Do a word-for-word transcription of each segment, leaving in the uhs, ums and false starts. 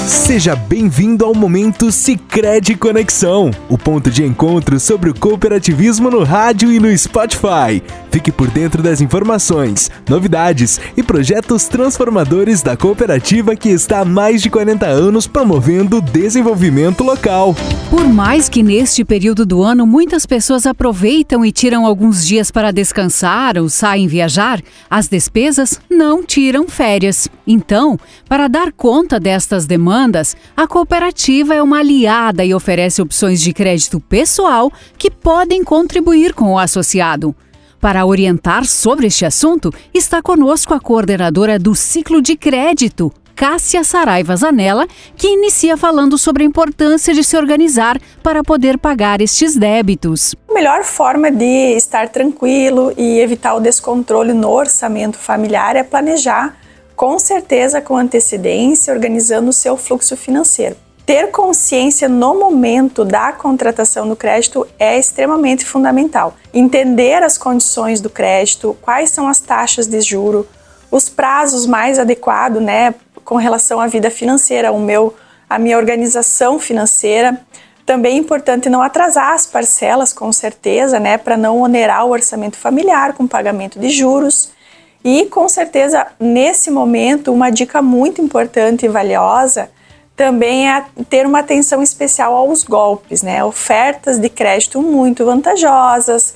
Seja bem-vindo ao Momento Sicredi Conexão, o ponto de encontro sobre o cooperativismo no rádio e no Spotify. Fique por dentro das informações, novidades e projetos transformadores da cooperativa que está há mais de quarenta anos promovendo o desenvolvimento local. Por mais que neste período do ano muitas pessoas aproveitam e tiram alguns dias para descansar ou saem viajar, as despesas não tiram férias. Então, para dar conta destas demandas, a cooperativa é uma aliada e oferece opções de crédito pessoal que podem contribuir com o associado. Para orientar sobre este assunto, está conosco a coordenadora do Ciclo de Crédito, Cássia Saraiva Zanella, que inicia falando sobre a importância de se organizar para poder pagar estes débitos. A melhor forma de estar tranquilo e evitar o descontrole no orçamento familiar é planejar, com certeza com antecedência, organizando o seu fluxo financeiro. Ter consciência no momento da contratação do crédito é extremamente fundamental. Entender as condições do crédito, quais são as taxas de juro, os prazos mais adequados, né, com relação à vida financeira, o meu, a minha organização financeira. Também é importante não atrasar as parcelas, com certeza, né, para não onerar o orçamento familiar com pagamento de juros. E, com certeza, nesse momento, uma dica muito importante e valiosa também é ter uma atenção especial aos golpes, né? Ofertas de crédito muito vantajosas,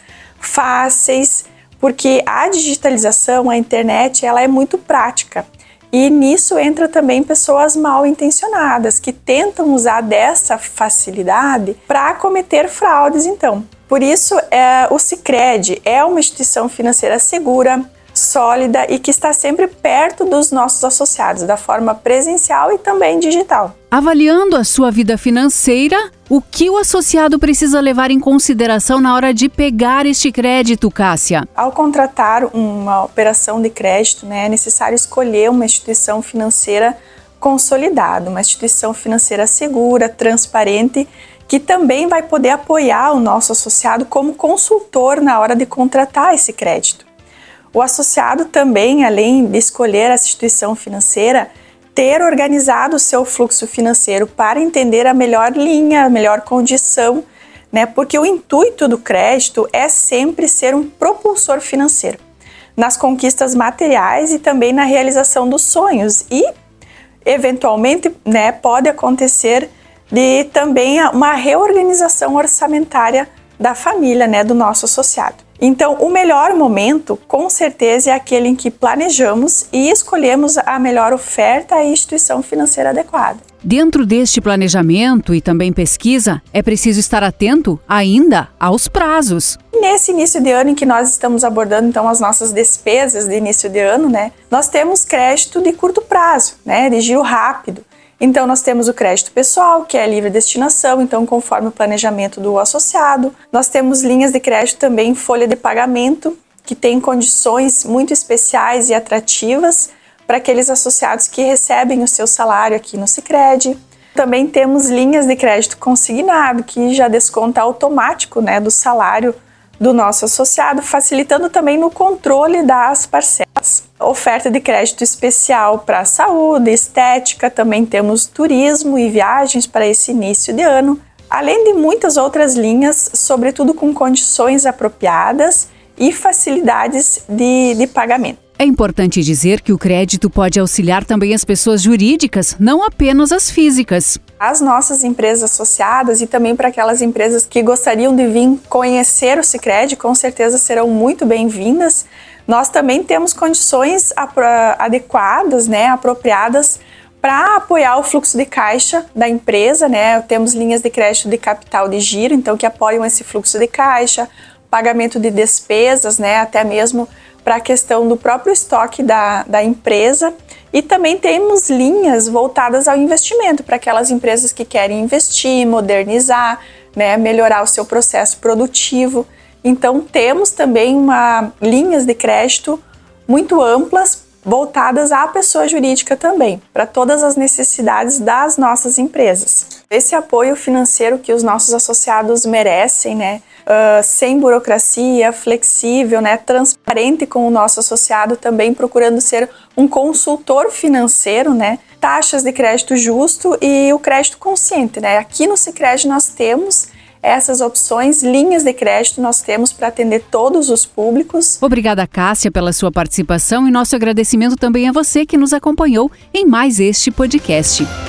fáceis, porque a digitalização, a internet, ela é muito prática. E nisso entra também pessoas mal intencionadas, que tentam usar dessa facilidade para cometer fraudes, então. Por isso, é, o Sicredi é uma instituição financeira segura, sólida e que está sempre perto dos nossos associados, da forma presencial e também digital. Avaliando a sua vida financeira, o que o associado precisa levar em consideração na hora de pegar este crédito, Cássia? Ao contratar uma operação de crédito, né, é necessário escolher uma instituição financeira consolidada, uma instituição financeira segura, transparente, que também vai poder apoiar o nosso associado como consultor na hora de contratar esse crédito. O associado também, além de escolher a instituição financeira, ter organizado o seu fluxo financeiro para entender a melhor linha, a melhor condição, né? Porque o intuito do crédito é sempre ser um propulsor financeiro nas conquistas materiais e também na realização dos sonhos. E, eventualmente, né, pode acontecer de também uma reorganização orçamentária da família, né, do nosso associado. Então, o melhor momento, com certeza, é aquele em que planejamos e escolhemos a melhor oferta e instituição financeira adequada. Dentro deste planejamento e também pesquisa, é preciso estar atento ainda aos prazos. Nesse início de ano em que nós estamos abordando, então, as nossas despesas de início de ano, né, nós temos crédito de curto prazo, né, de giro rápido. Então, nós temos o crédito pessoal, que é livre destinação, então, conforme o planejamento do associado. Nós temos linhas de crédito também em folha de pagamento, que tem condições muito especiais e atrativas para aqueles associados que recebem o seu salário aqui no Sicredi. Também temos linhas de crédito consignado, que já desconta automático, né, do salário do nosso associado, facilitando também no controle das parcelas. Oferta de crédito especial para saúde, estética, também temos turismo e viagens para esse início de ano, além de muitas outras linhas, sobretudo com condições apropriadas e facilidades de, de pagamento. É importante dizer que o crédito pode auxiliar também as pessoas jurídicas, não apenas as físicas. As nossas empresas associadas e também para aquelas empresas que gostariam de vir conhecer o Sicredi, com certeza serão muito bem-vindas. Nós também temos condições adequadas, né, apropriadas para apoiar o fluxo de caixa da empresa, né? Temos linhas de crédito de capital de giro, então que apoiam esse fluxo de caixa, pagamento de despesas, né, até mesmo para a questão do próprio estoque da, da empresa. E também temos linhas voltadas ao investimento, para aquelas empresas que querem investir, modernizar, né, melhorar o seu processo produtivo. Então, temos também uma, linhas de crédito muito amplas, voltadas à pessoa jurídica também, para todas as necessidades das nossas empresas. Esse apoio financeiro que os nossos associados merecem, né, uh, sem burocracia, flexível, né, transparente com o nosso associado, também procurando ser um consultor financeiro, né, taxas de crédito justo e o crédito consciente, né? Aqui no Sicredi nós temos essas opções, linhas de crédito nós temos para atender todos os públicos. Obrigada, Cássia, pela sua participação e nosso agradecimento também a você que nos acompanhou em mais este podcast.